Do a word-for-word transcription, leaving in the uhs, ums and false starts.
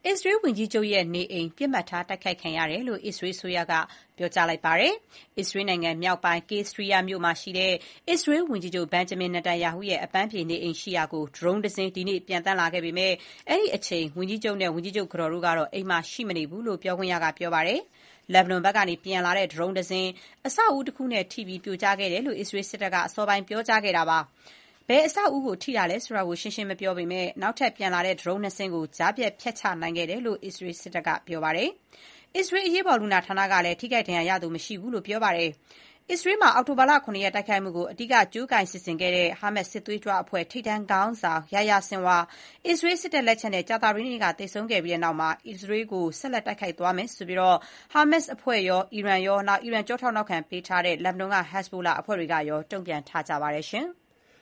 အစ္စရေးဝန်ကြီးချုပ်ရဲ့နေအိမ်ပစ်မှတ်ထားတိုက်ခိုက်ခံရတယ်လို့ အစ္စရေးအစိုးရကပြောကြားလိုက်ပါတယ်။ အစ္စရေးနိုင်ငံမြောက်ပိုင်း Keisriya မြို့မှာရှိတဲ့အစ္စရေးဝန်ကြီးချုပ် Benjamin Netanyahu ရဲ့အပန်းဖြေနေအိမ်ရှိရာကို ဒရုန်းတစင်း ဒီနေ့ ပျံသန်းလာခဲ့ပေမဲ့ အဲ့ဒီအချိန် ဝန်ကြီးချုပ်နဲ့ ဝန်ကြီးချုပ်ကတော်တို့ကတော့ အိမ်မှာရှိမနေဘူးလို့ ပြောခွင့်ရက ပြောပါတယ်။ လက်ဘနွန်ဘက်ကနေ ပျံလာတဲ့ ဒရုန်းတစင်း အဆောက်အဦတခုနဲ့ထိပြီး ပြိုကျခဲ့တယ်လို့ အစ္စရေးစစ်တပ်က အစောပိုင်း ပြောကြားခဲ့တာပါ။ ဘယ်အဆောက်အဦကိုထိတာလဲဆိုတာ ရှင်းရှင်းမပြောပေမဲ့ နောက်ထပ်ပျံလာတဲ့ ဒရုန်း နှစ် စင်းကို ကြားဖြတ်ဖျက်ချနိုင်ခဲ့တယ်လို့ အစ္စရေးစစ်တပ်က ပြောပါတယ်။ အစ္စရေးအရေးပေါ်လူနာဌာနကလည်း ထိခိုက်ဒဏ်ရာရသူမရှိဘူးလို့ ပြောပါတယ်။ အစ္စရေးမှာ အောက်တိုဘာ ၇ ရက်တိုက်ခိုက်မှုကို အဓိကကြိုးကိုင်စီစဉ်ခဲ့တဲ့ ဟာမတ်စ်စစ်သွေးကြွအဖွဲ့ ထိပ်တန်းခေါင်းဆောင် Yahya Sinwar အစ္စရေးစစ်တပ်လက်ချက်နဲ့ ကြာသပတေးနေ့က သေဆုံးခဲ့ပြီးနောက် အစ္စရေးကို ဆက်လက်တိုက်ခိုက်သွားမယ်လို့ ဟာမတ်စ်အဖွဲ့ရော အီရန်ရော အီရန်ကျောထောက်နောက်ခံပေးထားတဲ့ လက်ဘနွန်က Hezbollah အဖွဲ့တွေကရော တုံ့ပြန်ထားကြပါတယ်။